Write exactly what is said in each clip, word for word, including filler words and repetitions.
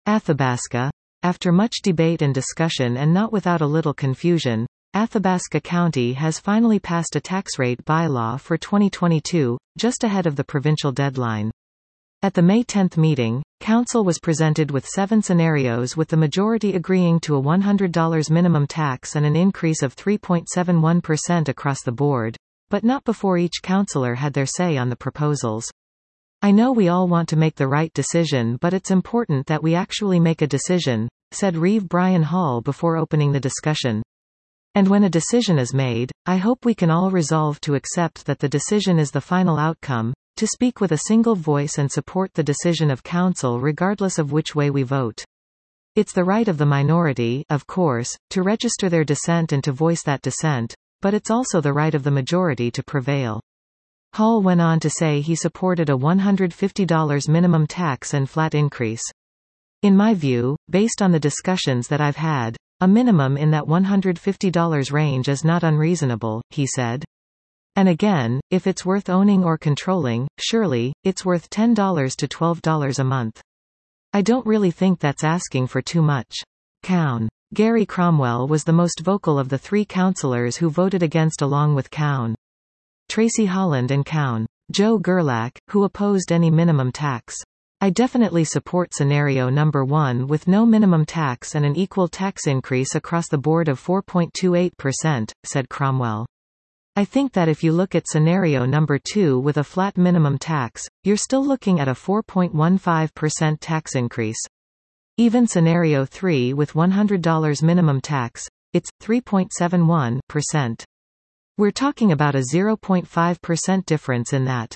Athabasca. After much debate and discussion and not without a little confusion, Athabasca County has finally passed a tax rate bylaw for twenty twenty-two, just ahead of the provincial deadline. At the May tenth meeting, Council was presented with seven scenarios, with the majority agreeing to a one hundred dollars minimum tax and an increase of three point seven one percent across the board, but not before each councillor had their say on the proposals. "I know we all want to make the right decision, but it's important that we actually make a decision," said Reeve Brian Hall before opening the discussion. "And when a decision is made, I hope we can all resolve to accept that the decision is the final outcome, to speak with a single voice and support the decision of Council regardless of which way we vote. It's the right of the minority, of course, to register their dissent and to voice that dissent, but it's also the right of the majority to prevail." Hall went on to say he supported a one hundred fifty dollars minimum tax and flat increase. "In my view, based on the discussions that I've had, a minimum in that one hundred fifty dollars range is not unreasonable," he said. "And again, if it's worth owning or controlling, surely, it's worth ten to twelve dollars a month. I don't really think that's asking for too much." Cown. Gary Cromwell was the most vocal of the three councillors who voted against, along with Cown, Tracy Holland and Cown. Joe Gerlach, who opposed any minimum tax. "I definitely support scenario number one with no minimum tax and an equal tax increase across the board of four point two eight percent, said Cromwell. "I think that if you look at scenario number two with a flat minimum tax, you're still looking at a four point one five percent tax increase. Even scenario three with one hundred dollars minimum tax, it's three point seven one percent. We're talking about a zero point five percent difference in that."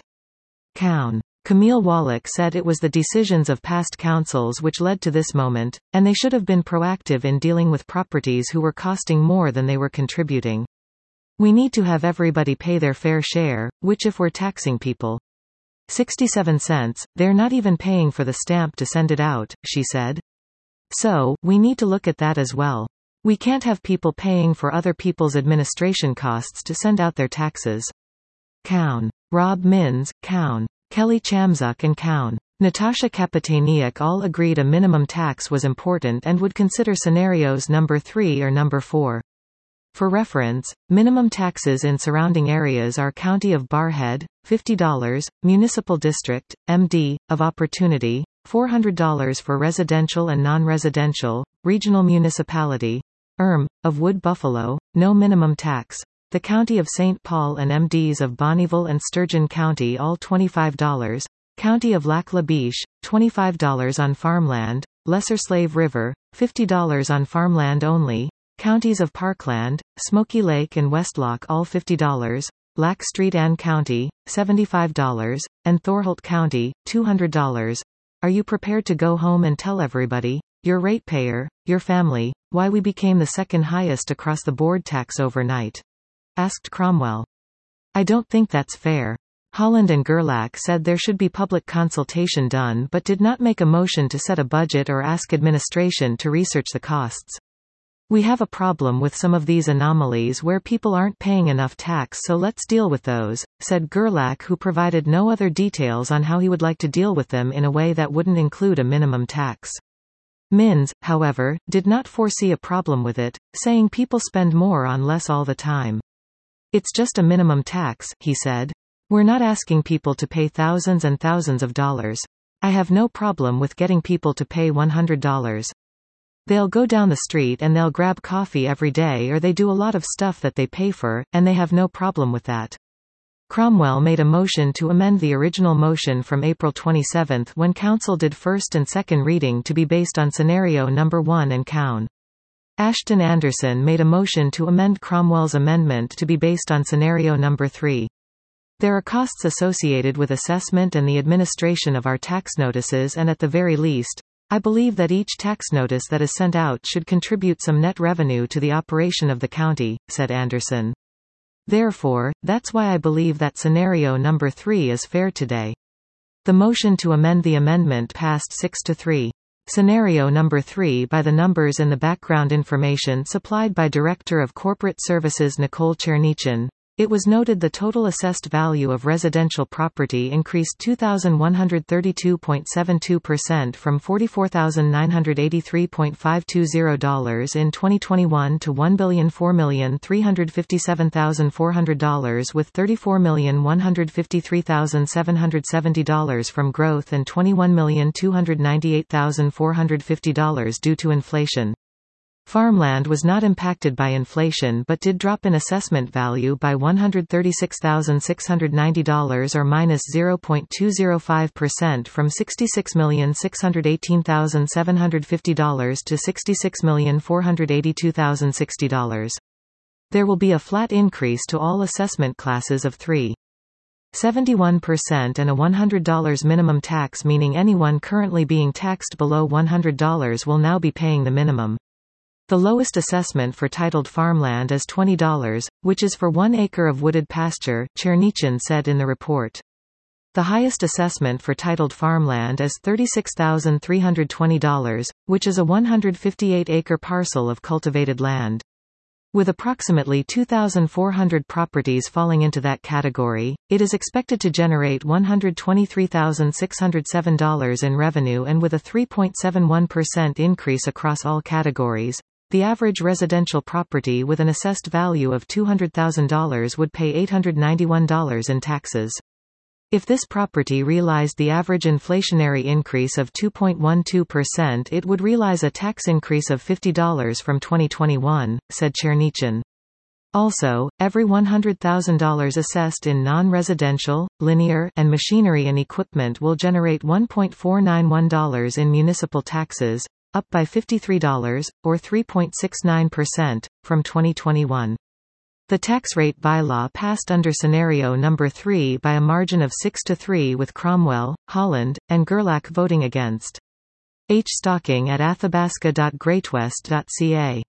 Cown. Camille Wallach said it was the decisions of past councils which led to this moment, and they should have been proactive in dealing with properties who were costing more than they were contributing. "We need to have everybody pay their fair share, which if we're taxing people sixty-seven cents, they're not even paying for the stamp to send it out," she said. "So, we need to look at that as well. We can't have people paying for other people's administration costs to send out their taxes." Cown. Rob Minns, Cown. Kelly Chamzuk and Cown. Natasha Kapitaniuk all agreed a minimum tax was important and would consider scenarios number three or number four. For reference, minimum taxes in surrounding areas are County of Barrhead, fifty dollars, Municipal District, M D, of Opportunity, four hundred dollars for residential and non-residential, Regional Municipality, E R M, of Wood Buffalo, no minimum tax, the County of Saint Paul and M Ds of Bonneville and Sturgeon County all twenty-five dollars, County of Lac La Biche, twenty-five dollars on farmland, Lesser Slave River, fifty dollars on farmland only, Counties of Parkland, Smoky Lake and Westlock all fifty dollars, Lac Street Anne County, seventy-five dollars, and Thorholt County, two hundred dollars. Are you prepared to go home and tell everybody, your ratepayer, your family, why we became the second highest across the board tax overnight?" asked Cromwell. "I don't think that's fair." Holland and Gerlach said there should be public consultation done but did not make a motion to set a budget or ask administration to research the costs. "We have a problem with some of these anomalies where people aren't paying enough tax, so let's deal with those," said Gerlach, who provided no other details on how he would like to deal with them in a way that wouldn't include a minimum tax. Minns, however, did not foresee a problem with it, saying people spend more on less all the time. "It's just a minimum tax," he said. "We're not asking people to pay thousands and thousands of dollars. I have no problem with getting people to pay one hundred dollars. They'll go down the street and they'll grab coffee every day, or they do a lot of stuff that they pay for, and they have no problem with that." Cromwell made a motion to amend the original motion from April twenty-seventh when Council did first and second reading to be based on scenario number one and Cown. Ashton Anderson made a motion to amend Cromwell's amendment to be based on scenario number three. "There are costs associated with assessment and the administration of our tax notices, and at the very least, I believe that each tax notice that is sent out should contribute some net revenue to the operation of the county," said Anderson. "Therefore, that's why I believe that scenario number three is fair today." The motion to amend the amendment passed six to three. Scenario number three by the numbers in the background information supplied by Director of Corporate Services Nicole Chernichin. It was noted the total assessed value of residential property increased two thousand one hundred thirty-two point seven two percent from forty-four thousand nine hundred eighty-three point five two zero dollars in twenty twenty-one to one billion four million three hundred fifty-seven thousand four hundred dollars, with thirty-four million one hundred fifty-three thousand seven hundred seventy dollars from growth and twenty-one million two hundred ninety-eight thousand four hundred fifty dollars due to inflation. Farmland was not impacted by inflation but did drop in assessment value by one hundred thirty-six thousand six hundred ninety dollars or minus zero point two zero five percent from sixty-six million six hundred eighteen thousand seven hundred fifty dollars to sixty-six million four hundred eighty-two thousand sixty dollars. There will be a flat increase to all assessment classes of three point seven one percent and a one hundred dollars minimum tax, meaning anyone currently being taxed below one hundred dollars will now be paying the minimum. The lowest assessment for titled farmland is twenty dollars, which is for one acre of wooded pasture, Chernyshyn said in the report. The highest assessment for titled farmland is thirty-six thousand three hundred twenty dollars, which is a one hundred fifty-eight acre parcel of cultivated land. With approximately two thousand four hundred properties falling into that category, it is expected to generate one hundred twenty-three thousand six hundred seven dollars in revenue, and with a three point seven one percent increase across all categories, the average residential property with an assessed value of two hundred thousand dollars would pay eight hundred ninety-one dollars in taxes. If this property realized the average inflationary increase of two point one two percent, it would realize a tax increase of fifty dollars from twenty twenty-one, said Chernyshyn. Also, every one hundred thousand dollars assessed in non-residential, linear, and machinery and equipment will generate one point four nine one dollars in municipal taxes, up by fifty-three dollars, or three point six nine percent, from twenty twenty-one. The tax rate bylaw passed under scenario number three by a margin of six to three, with Cromwell, Holland, and Gerlach voting against. H. Stocking at athabasca dot greatwest dot c a